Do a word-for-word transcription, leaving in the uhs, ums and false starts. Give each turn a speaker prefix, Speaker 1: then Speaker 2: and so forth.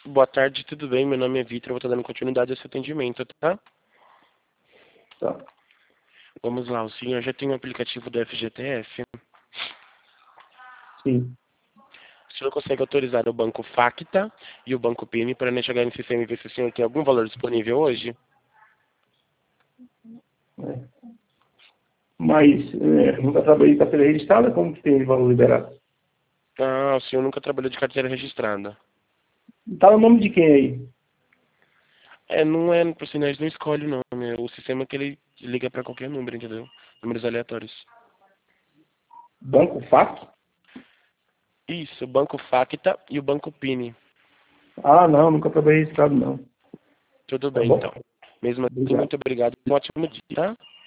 Speaker 1: Boa tarde, tudo bem? Meu nome é Vitor, eu vou estar dando continuidade a esse atendimento, tá?
Speaker 2: Tá.
Speaker 1: Vamos lá, o senhor já tem um aplicativo do F G T S?
Speaker 2: Sim.
Speaker 1: O senhor consegue autorizar o banco Facta e o banco P I N para não chegar no sistema e ver se o senhor tem algum valor disponível hoje?
Speaker 2: É. Mas é, nunca trabalhei de carteira registrada, como que tem valor liberado?
Speaker 1: Ah, o senhor nunca trabalhou de carteira registrada.
Speaker 2: Tá no nome de quem aí?
Speaker 1: É, não é, por sinal, não escolhe o nome, é o sistema que ele liga para qualquer número, entendeu? Números aleatórios.
Speaker 2: Banco Fac?
Speaker 1: Isso, o banco Facta e o banco P I N.
Speaker 2: Ah, não, nunca trabalhei registrado, não.
Speaker 1: Tudo
Speaker 2: Tá
Speaker 1: bem,
Speaker 2: bom?
Speaker 1: então. Mesmo assim,
Speaker 2: Obrigado.
Speaker 1: muito obrigado. Um ótimo dia, tá?